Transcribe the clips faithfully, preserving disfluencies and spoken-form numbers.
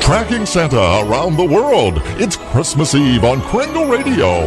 Tracking Santa around the world. It's Christmas Eve on Kringle Radio.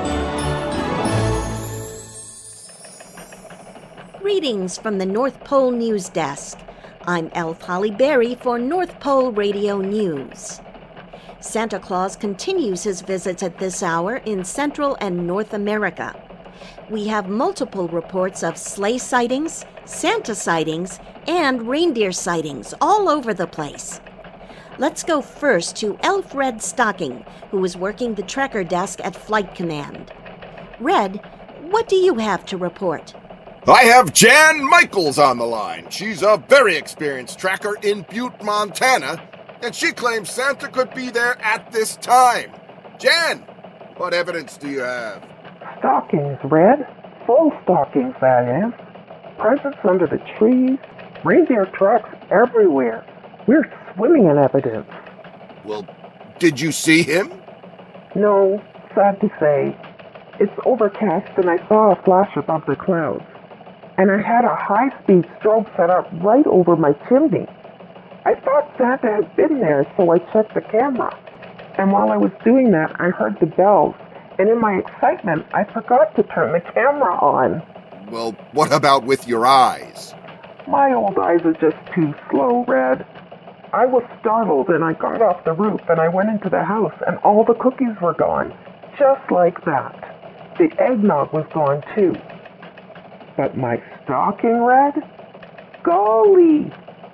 Greetings from the North Pole News Desk. I'm Elf Holly Berry for North Pole Radio News. Santa Claus continues his visits at this hour in Central and North America. We have multiple reports of sleigh sightings, Santa sightings, and reindeer sightings all over the place. Let's go first to Elf Red Stocking, who is working the tracker desk at Flight Command. Red, what do you have to report? I have Jan Michaels on the line. She's a very experienced tracker in Butte, Montana, and she claims Santa could be there at this time. Jan, what evidence do you have? Stockings, Red. Full stockings, that is. Presents under the trees, reindeer trucks everywhere. We're swimming in evidence. Well, did you see him? No, sad to say. It's overcast and I saw a flash above the clouds. And I had a high-speed strobe set up right over my chimney. I thought Santa had been there, so I checked the camera. And while I was doing that, I heard the bells. And in my excitement, I forgot to turn the camera on. Well, what about with your eyes? My old eyes are just too slow, Red. I was startled and I got off the roof and I went into the house and all the cookies were gone. Just like that. The eggnog was gone too. But my stocking, Red? Golly!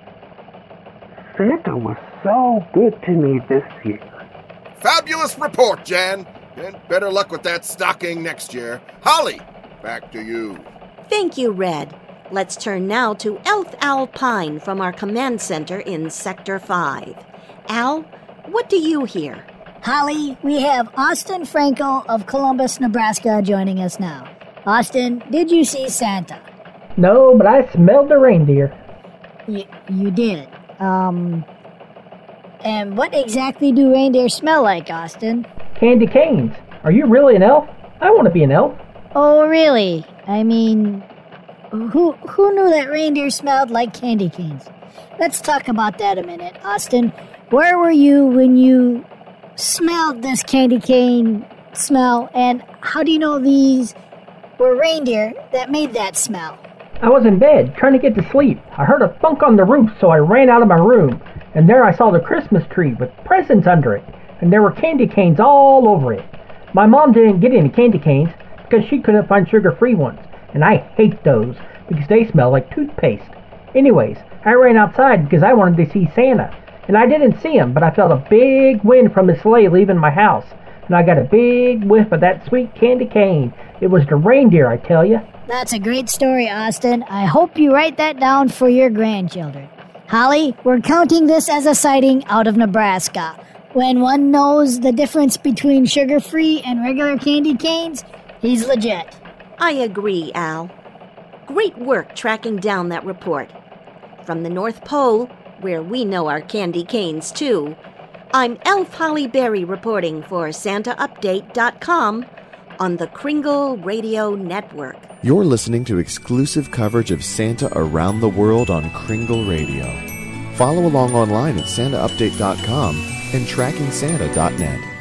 Santa was so good to me this year. Fabulous report, Jan. And better luck with that stocking next year. Holly, back to you. Thank you, Red. Let's turn now to Elf Al Pine from our command center in Sector five. Al, what do you hear? Holly, we have Austin Franco of Columbus, Nebraska joining us now. Austin, did you see Santa? No, but I smelled the reindeer. Y- you did. Um, and what exactly do reindeer smell like, Austin? Candy canes. Are you really an elf? I want to be an elf. Oh, really? I mean, who who knew that reindeer smelled like candy canes? Let's talk about that a minute. Austin, where were you when you smelled this candy cane smell, and how do you know these were reindeer that made that smell? I was in bed, trying to get to sleep. I heard a thunk on the roof, so I ran out of my room, and there I saw the Christmas tree with presents under it, and there were candy canes all over it. My mom didn't get any candy canes because she couldn't find sugar-free ones, and I hate those because they smell like toothpaste. Anyways, I ran outside because I wanted to see Santa, and I didn't see him, but I felt a big wind from his sleigh leaving my house, and I got a big whiff of that sweet candy cane. It was the reindeer, I tell you. That's a great story, Austin. I hope you write that down for your grandchildren. Holly, we're counting this as a sighting out of Nebraska. When one knows the difference between sugar-free and regular candy canes, he's legit. I agree, Al. Great work tracking down that report. From the North Pole, where we know our candy canes too, I'm Elf Holly Berry reporting for Santa Update dot com on the Kringle Radio Network. You're listening to exclusive coverage of Santa around the world on Kringle Radio. Follow along online at Santa Update dot com and Tracking Santa dot net.